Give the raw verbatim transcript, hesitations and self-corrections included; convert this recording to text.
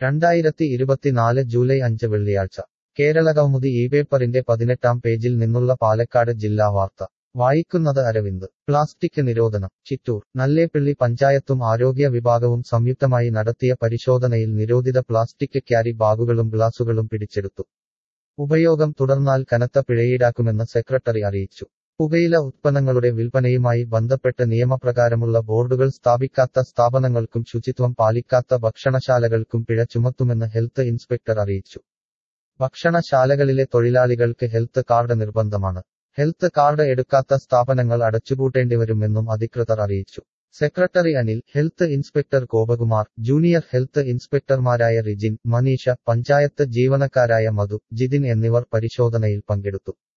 രണ്ടായിരത്തി ഇരുപത്തിനാല് ജൂലൈ അഞ്ച് വെള്ളിയാഴ്ച കേരളകൗമുദി ഈ പേപ്പറിന്റെ പതിനെട്ടാം പേജിൽ നിന്നുള്ള പാലക്കാട് ജില്ലാ വാർത്ത വായിക്കുന്നത് അരവിന്ദ് പ്ലാസ്റ്റിക് നിരോധനം ചിറ്റൂർ നല്ലേപ്പിള്ളി പഞ്ചായത്തും ആരോഗ്യ വിഭാഗവും സംയുക്തമായി നടത്തിയ പരിശോധനയിൽ നിരോധിത പ്ലാസ്റ്റിക് ക്യാരി ബാഗുകളും ഗ്ലാസുകളും പിടിച്ചെടുത്തു ഉപയോഗം തുടർന്നാൽ കനത്ത പിഴയീടാക്കുമെന്ന് സെക്രട്ടറി അറിയിച്ചു പുകയില ഉത്പന്നങ്ങളുടെ വിൽപ്പനയുമായി ബന്ധപ്പെട്ട് നിയമപ്രകാരമുള്ള ബോർഡുകൾ സ്ഥാപിക്കാത്ത സ്ഥാപനങ്ങൾക്കും ശുചിത്വം പാലിക്കാത്ത ഭക്ഷണശാലകൾക്കും പിഴ ചുമത്തുമെന്ന് ഹെൽത്ത് ഇൻസ്പെക്ടർ അറിയിച്ചു ഭക്ഷണശാലകളിലെ തൊഴിലാളികൾക്ക് ഹെൽത്ത് കാർഡ് നിർബന്ധമാണ് ഹെൽത്ത് കാർഡ് എടുക്കാത്ത സ്ഥാപനങ്ങൾ അടച്ചുപൂട്ടേണ്ടിവരുമെന്നും അധികൃതർ അറിയിച്ചു secretary Anil health inspector Gopakumar junior health ഇൻസ്പെക്ടർമാരായ റിജിൻ മനീഷ പഞ്ചായത്ത് ജീവനക്കാരായ മധു ജിതിൻ എന്നിവർ പരിശോധനയിൽ പങ്കെടുത്തു